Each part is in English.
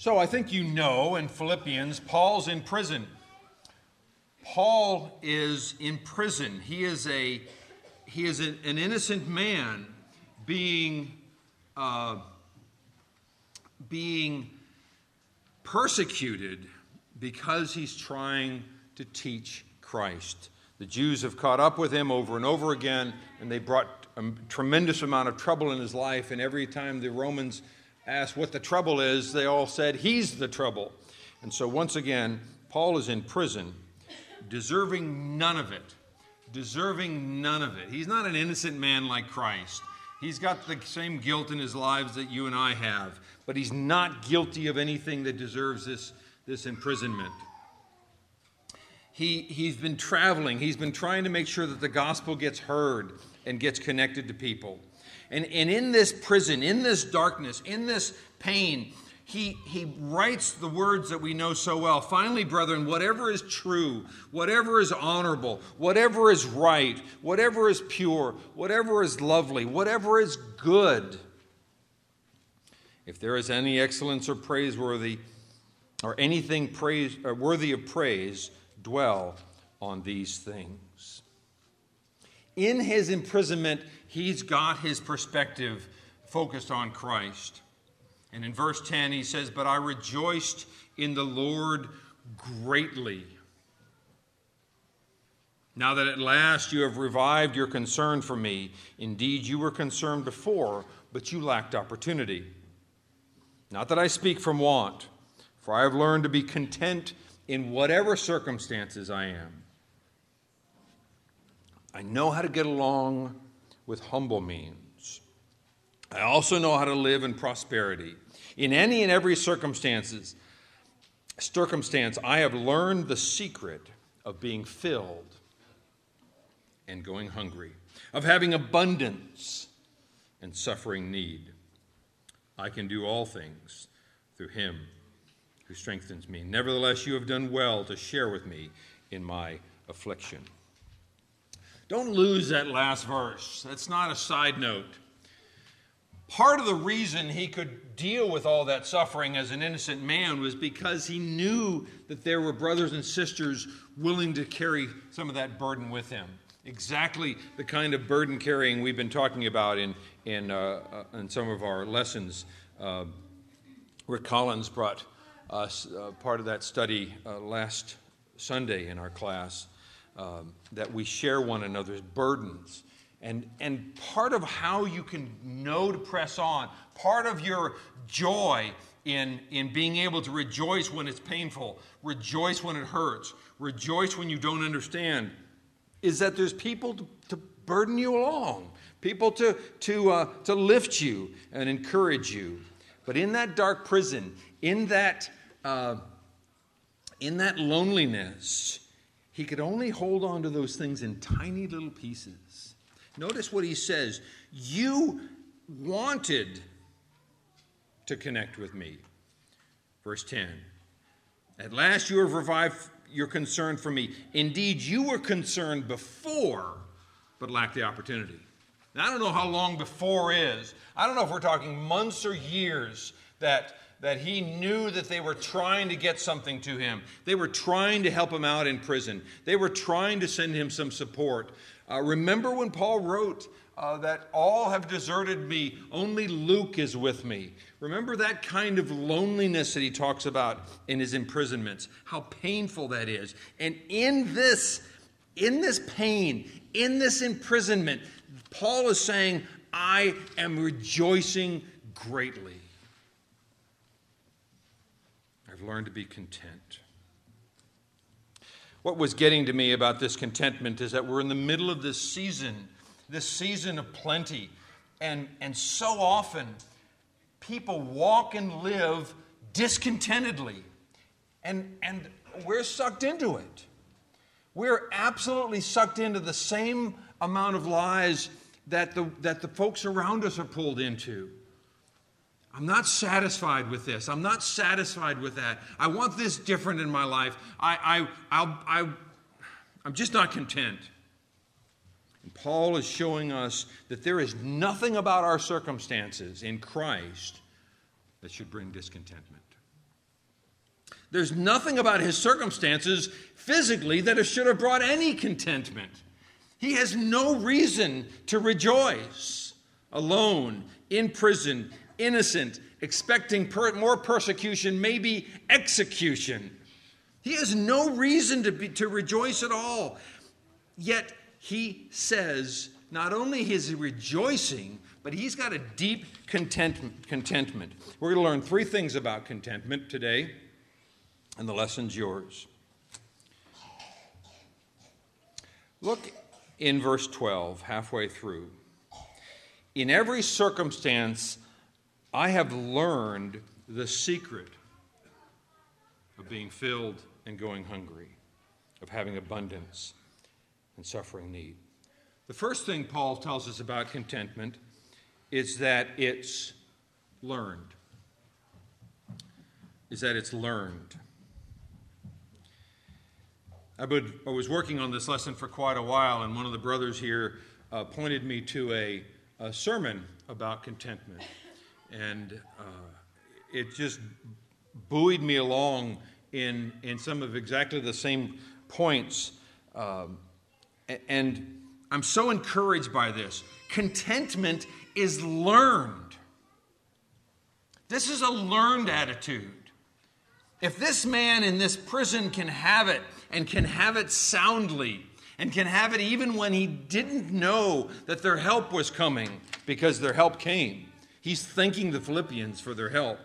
So I think you know in Philippians, Paul's in prison. Paul is in prison. He is an innocent man being persecuted because he's trying to teach Christ. The Jews have caught up with him over and over again, and they brought a tremendous amount of trouble in his life. And every time the Romans asked what the trouble is, they all said, he's the trouble. And so once again, Paul is in prison, deserving none of it. Deserving none of it. He's not an innocent man like Christ. He's got the same guilt in his lives that you and I have, but he's not guilty of anything that deserves this imprisonment. He's been traveling. He's been trying to make sure that the gospel gets heard and gets connected to people. And in this prison, in this darkness, in this pain, he writes the words that we know so well. Finally, brethren, whatever is true, whatever is honorable, whatever is right, whatever is pure, whatever is lovely, whatever is good, if there is any excellence or praiseworthy, or anything worthy of praise, dwell on these things. In his imprisonment, he's got his perspective focused on Christ. And in verse 10, he says, "But I rejoiced in the Lord greatly. Now that at last you have revived your concern for me. Indeed, you were concerned before, but you lacked opportunity. Not that I speak from want, for I have learned to be content in whatever circumstances I am. I know how to get along with humble means. I also know how to live in prosperity. In any and every circumstance, I have learned the secret of being filled and going hungry, of having abundance and suffering need. I can do all things through him who strengthens me. Nevertheless, you have done well to share with me in my affliction." Don't lose that last verse. That's not a side note. Part of the reason he could deal with all that suffering as an innocent man was because he knew that there were brothers and sisters willing to carry some of that burden with him. Exactly the kind of burden carrying we've been talking about in some of our lessons. Rick Collins brought us part of that study last Sunday in our class, that we share one another's burdens. And part of how you can know to press on, part of your joy in being able to rejoice when it's painful, rejoice when it hurts, rejoice when you don't understand, is that there's people to burden you along, people to lift you and encourage you. But in that dark prison, in that loneliness, he could only hold on to those things in tiny little pieces. Notice what he says. You wanted to connect with me. Verse 10. At last you have revived your concern for me. Indeed, you were concerned before, but lacked the opportunity. Now, I don't know how long before is. I don't know if we're talking months or years that he knew that they were trying to get something to him. They were trying to help him out in prison. They were trying to send him some support. Remember when Paul wrote that all have deserted me, only Luke is with me. Remember that kind of loneliness that he talks about in his imprisonments, how painful that is. And in this pain, in this imprisonment, Paul is saying, I am rejoicing greatly. I've learned to be content. What was getting to me about this contentment is that we're in the middle of this season of plenty. And so often, people walk and live discontentedly. And we're sucked into it. We're absolutely sucked into the same amount of lies that the folks around us are pulled into. I'm not satisfied with this. I'm not satisfied with that. I want this different in my life. I'm just not content. And Paul is showing us that there is nothing about our circumstances in Christ that should bring discontentment. There's nothing about his circumstances physically that should have brought any contentment. He has no reason to rejoice. Alone, in prison, innocent, expecting more persecution, maybe execution. He has no reason to rejoice at all. Yet he says not only is he rejoicing, but he's got a deep contentment. We're going to learn 3 things about contentment today, and the lesson's yours. Look in verse 12, halfway through. In every circumstance, I have learned the secret of being filled and going hungry, of having abundance and suffering need. The first thing Paul tells us about contentment is that it's learned. I was working on this lesson for quite a while, and one of the brothers here pointed me to a sermon about contentment. And it just buoyed me along in some of exactly the same points. And I'm so encouraged by this. Contentment is learned. This is a learned attitude. If this man in this prison can have it, and can have it soundly, and can have it even when he didn't know that their help was coming, because their help came. He's thanking the Philippians for their help.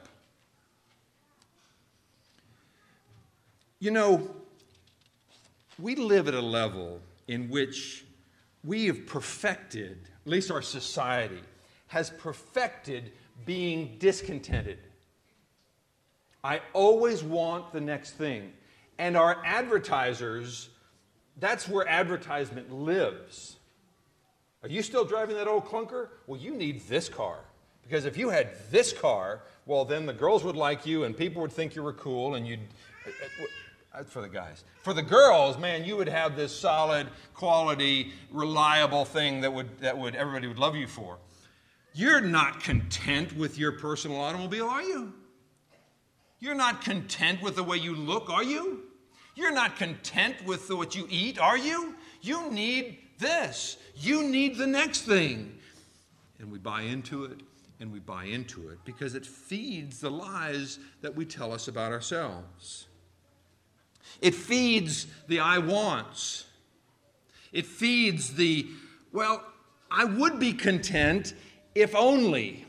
You know, we live at a level in which we have perfected, at least our society, has perfected being discontented. I always want the next thing. And our advertisers, that's where advertisement lives. Are you still driving that old clunker? Well, you need this car. Because if you had this car, well, then the girls would like you and people would think you were cool and you'd... That's for the guys. For the girls, man, you would have this solid, quality, reliable thing that would everybody would love you for. You're not content with your personal automobile, are you? You're not content with the way you look, are you? You're not content with what you eat, are you? You need this. You need the next thing. And we buy into it, and we buy into it because it feeds the lies that we tell us about ourselves. It feeds the I wants. It feeds the, well, I would be content if only.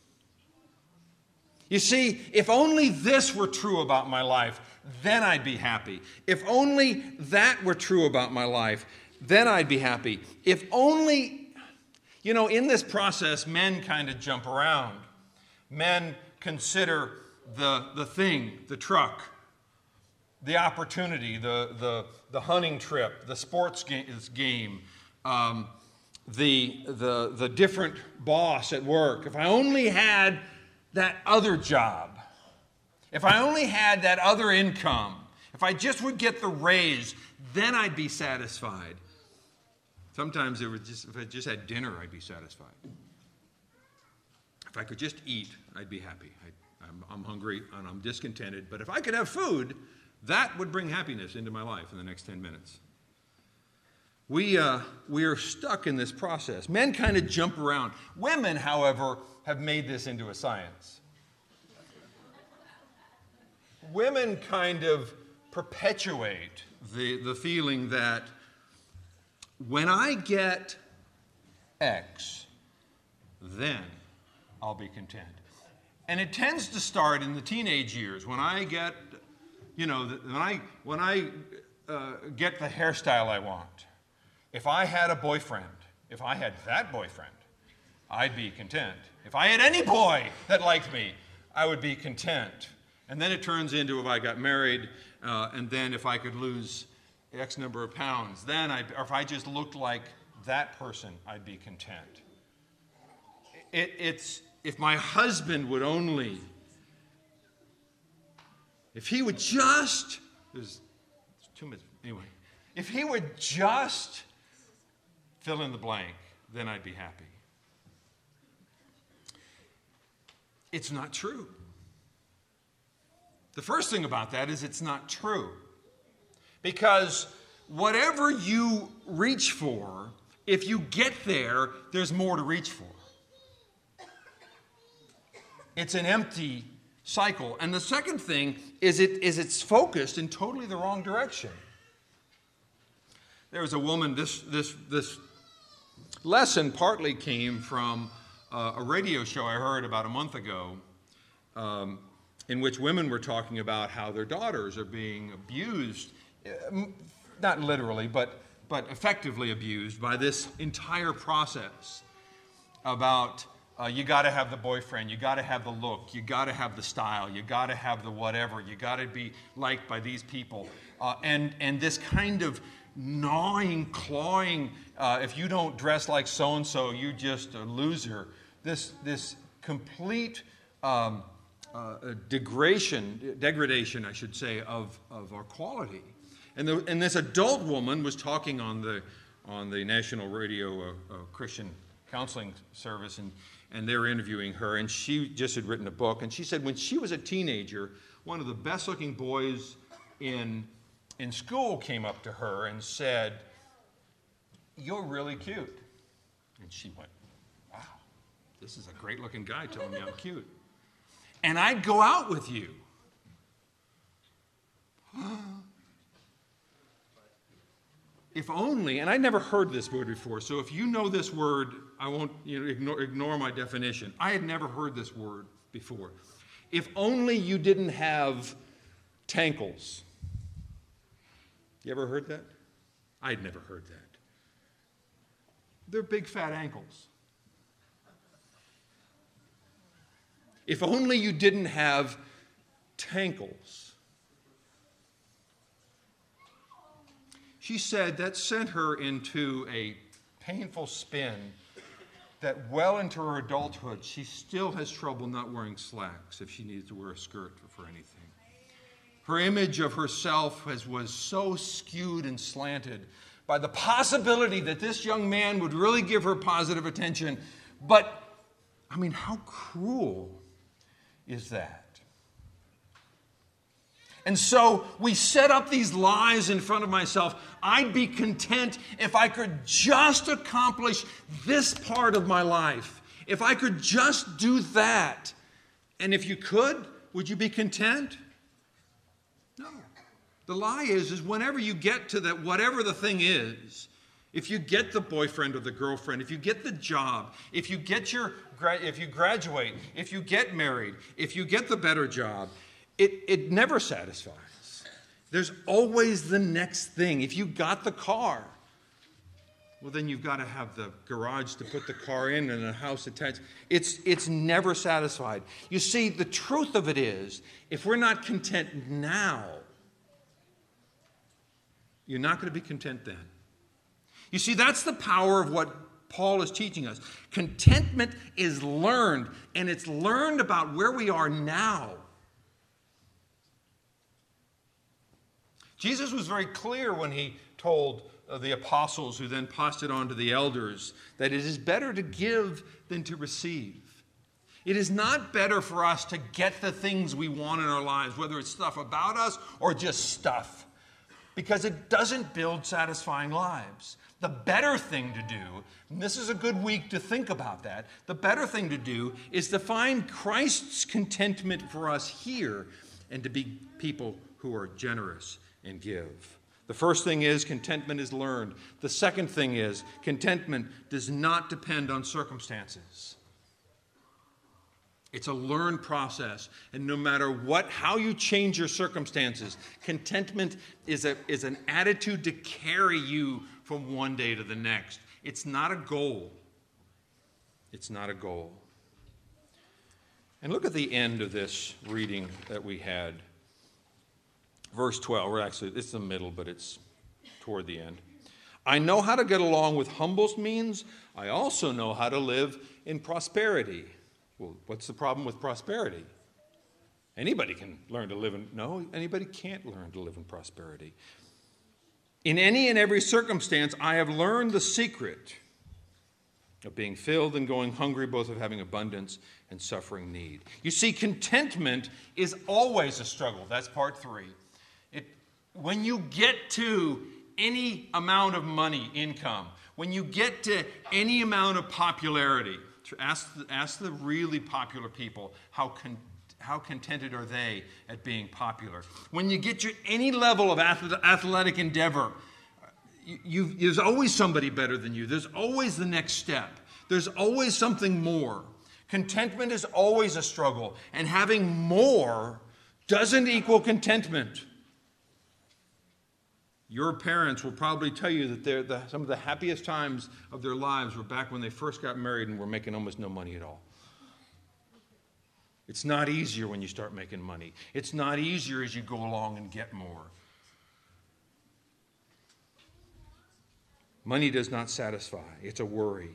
You see, if only this were true about my life, then I'd be happy. If only that were true about my life, then I'd be happy. If only, you know, in this process, men kind of jump around. Men consider the thing, the truck, the opportunity, the hunting trip, the sports game, the different boss at work. If I only had that other job, if I only had that other income, if I just would get the raise, then I'd be satisfied. Sometimes if I just had dinner, I'd be satisfied. If I could just eat, I'd be happy. I'm hungry and I'm discontented, but if I could have food, that would bring happiness into my life in the next 10 minutes. We are stuck in this process. Men kind of jump around. Women, however, have made this into a science. Women kind of perpetuate the feeling that when I get X, then I'll be content. And it tends to start in the teenage years when I get, when I get the hairstyle I want. If I had a boyfriend, if I had that boyfriend, I'd be content. If I had any boy that liked me, I would be content. And then it turns into if I got married, and then if I could lose X number of pounds, then or if I just looked like that person, I'd be content. It's if my husband would only, if he would just, there's 2 minutes, anyway, if he would just fill in the blank, then I'd be happy. It's not true. The first thing about that is it's not true. Because whatever you reach for, if you get there, there's more to reach for. It's an empty cycle. And the second thing is it's focused in totally the wrong direction. There was a woman, this lesson partly came from a radio show I heard about a month ago, in which women were talking about how their daughters are being abused, not literally, but effectively abused by this entire process about you got to have the boyfriend, you got to have the look, you got to have the style, you got to have the whatever, you got to be liked by these people, and this kind of gnawing, clawing, if you don't dress like so-and-so, you're just a loser. This complete degradation, I should say, of our quality. And this adult woman was talking on the national radio Christian counseling service, and they were interviewing her, and she just had written a book, and she said when she was a teenager, one of the best-looking boys in school came up to her and said, "You're really cute." And she went, "Wow, this is a great-looking guy telling me I'm cute. And I'd go out with you." If only, and I'd never heard this word before, so if you know this word, I won't ignore my definition. I had never heard this word before. If only you didn't have tankles. You ever heard that? I had never heard that. They're big fat ankles. If only you didn't have tankles. She said that sent her into a painful spin that well into her adulthood, she still has trouble not wearing slacks if she needs to wear a skirt for anything. Her image of herself was so skewed and slanted by the possibility that this young man would really give her positive attention. But, I mean, how cruel is that? And so we set up these lies in front of myself. I'd be content if I could just accomplish this part of my life. If I could just do that. And if you could, would you be content? No. The lie is whenever you get to that, whatever the thing is, if you get the boyfriend or the girlfriend, if you get the job, if you graduate, if you get married, if you get the better job, it never satisfies. There's always the next thing. If you got the car, well, then you've got to have the garage to put the car in and a house attached. It's never satisfied. You see, the truth of it is, if we're not content now, you're not going to be content then. You see, that's the power of what Paul is teaching us. Contentment is learned, and it's learned about where we are now. Jesus was very clear when he told the apostles, who then passed it on to the elders, that it is better to give than to receive. It is not better for us to get the things we want in our lives, whether it's stuff about us or just stuff, because it doesn't build satisfying lives. The better thing to do, and this is a good week to think about that, the better thing to do is to find Christ's contentment for us here and to be people who are generous and give. The first thing is contentment is learned. The second thing is contentment does not depend on circumstances. It's a learned process, and no matter how you change your circumstances, contentment is an attitude to carry you from one day to the next. It's not a goal. It's not a goal. And look at the end of this reading that we had. Verse 12, it's the middle, but it's toward the end. I know how to get along with humble means. I also know how to live in prosperity. Well, what's the problem with prosperity? Anybody can learn to live in... No, anybody can't learn to live in prosperity. In any and every circumstance, I have learned the secret. of being filled and going hungry, both of having abundance and suffering need. You see, contentment is always a struggle. That's part 3. When you get to any amount of money, income, when you get to any amount of popularity, ask the really popular people how contented are they at being popular. When you get to any level of athletic endeavor, there's always somebody better than you. There's always the next step. There's always something more. Contentment is always a struggle, and having more doesn't equal contentment. Your parents will probably tell you that some of the happiest times of their lives were back when they first got married and were making almost no money at all. It's not easier when you start making money. It's not easier as you go along and get more. Money does not satisfy. It's a worry.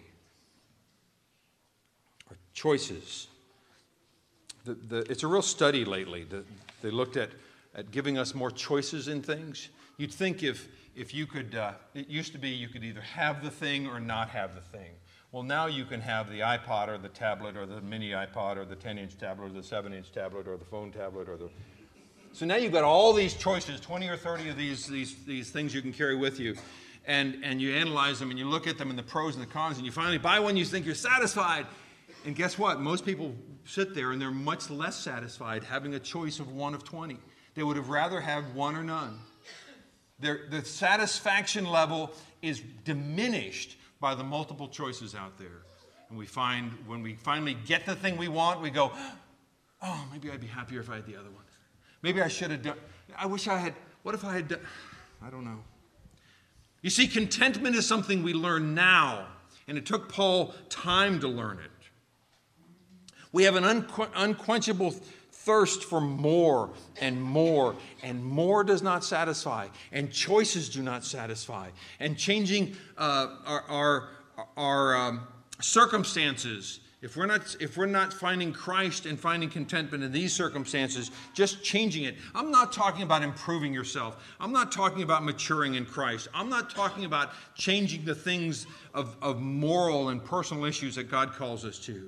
Our choices. It's a real study lately. They looked at giving us more choices in things. You'd think if you could, it used to be you could either have the thing or not have the thing. Well, now you can have the iPod or the tablet or the mini iPod or the 10-inch tablet or the 7-inch tablet or the phone tablet or the... So now you've got all these choices, 20 or 30 of these things you can carry with you. And you analyze them and you look at them and the pros and the cons, and you finally buy one, you think you're satisfied. And guess what? Most people sit there and they're much less satisfied having a choice of one of 20. They would have rather have one or none. The satisfaction level is diminished by the multiple choices out there. And we find when we finally get the thing we want, we go, oh, maybe I'd be happier if I had the other one. Maybe I should have done, I wish I had, what if I had done, I don't know. You see, contentment is something we learn now, and it took Paul time to learn it. We have an unquenchable thirst for more, and more does not satisfy, and choices do not satisfy, and changing our circumstances. If we're not finding Christ and finding contentment in these circumstances, just changing it. I'm not talking about improving yourself. I'm not talking about maturing in Christ. I'm not talking about changing the things of moral and personal issues that God calls us to.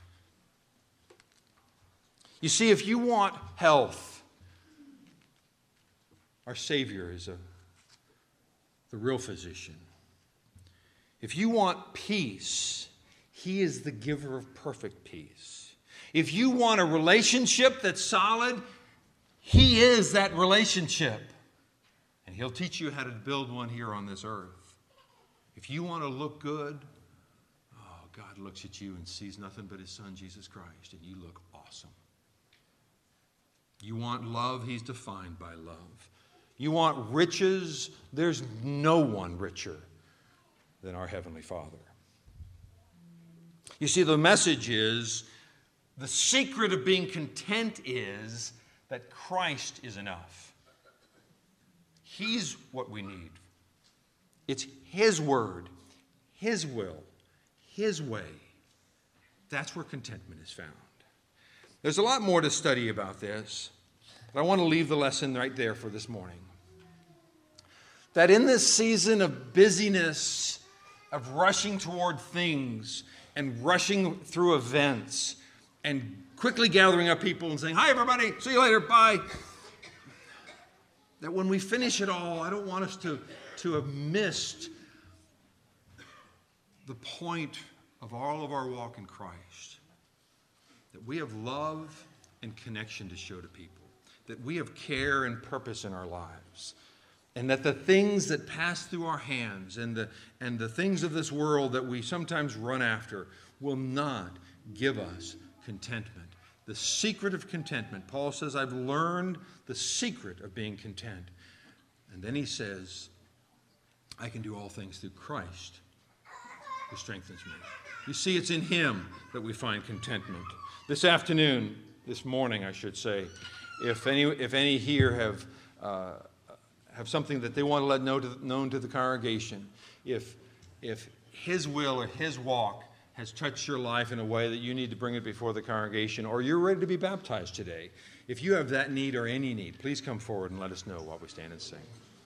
You see, if you want health, our Savior is the real physician. If you want peace, He is the giver of perfect peace. If you want a relationship that's solid, He is that relationship. And He'll teach you how to build one here on this earth. If you want to look good, oh, God looks at you and sees nothing but His Son, Jesus Christ, and you look awesome. You want love, He's defined by love. You want riches, there's no one richer than our Heavenly Father. You see, the message is, the secret of being content is that Christ is enough. He's what we need. It's His word, His will, His way. That's where contentment is found. There's a lot more to study about this, but I want to leave the lesson right there for this morning. That in this season of busyness, of rushing toward things, and rushing through events, and quickly gathering up people and saying, hi everybody, see you later, bye. That when we finish it all, I don't want us to have missed the point of all of our walk in Christ. That we have love and connection to show to people. That we have care and purpose in our lives. And that the things that pass through our hands and the things of this world that we sometimes run after will not give us contentment. The secret of contentment. Paul says, I've learned the secret of being content. And then he says, I can do all things through Christ who strengthens me. You see, it's in Him that we find contentment. This afternoon, this morning, I should say, if any here have something that they want to let known to the congregation, if His will or His walk has touched your life in a way that you need to bring it before the congregation, or you're ready to be baptized today, if you have that need or any need, please come forward and let us know while we stand and sing.